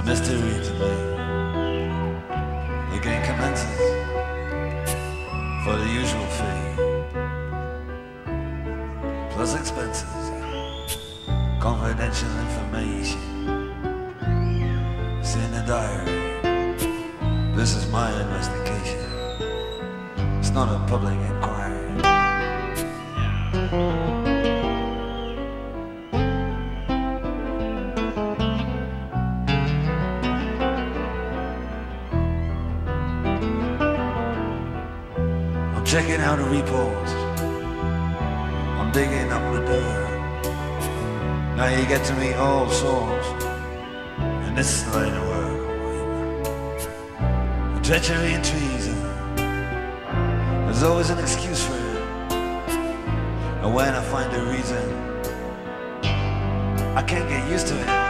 mystery to me. The game commences for the usual fee, plus expenses, confidential information. It's in the diary. This is my investigation. It's not a public inquiry. I'm checking out the repos. I'm digging up the dirt. Now you get to meet all souls, and this is the line of work. Treachery and treason, there's always an excuse for it. And when I find a reason, I can't get used to it.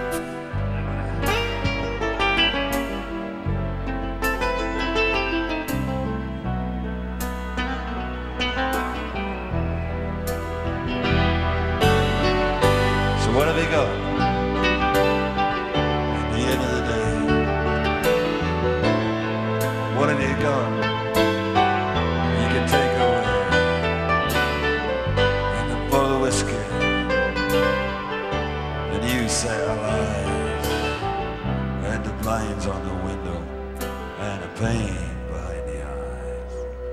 So what have we got? At the end of the day, what have you got? You can take away in a bottle of whiskey, and you set our lives, and the blinds on the window, and the pain behind the eyes.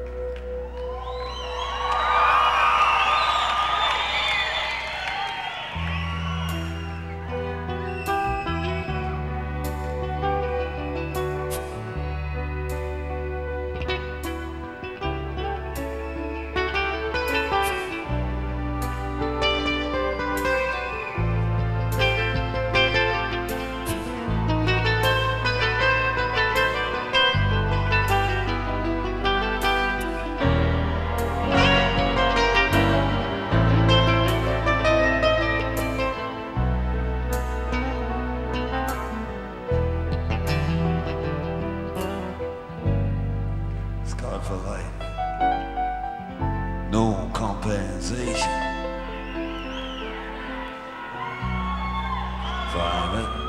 Scarred for life, no compensation. Private